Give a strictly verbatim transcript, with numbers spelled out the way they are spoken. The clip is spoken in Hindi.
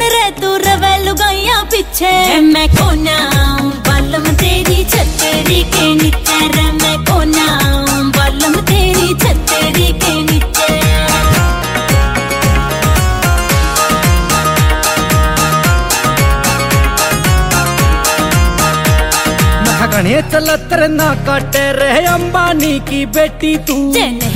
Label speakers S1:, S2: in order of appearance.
S1: रे तू रवे लुगाइया पीछे। मैं कोना बालम तेरी छतरी के नीचे रे, मैं कोना बालम तेरी छतरी के नीचे।
S2: गणे चलत ना काटे रहे अंबानी की बेटी तू।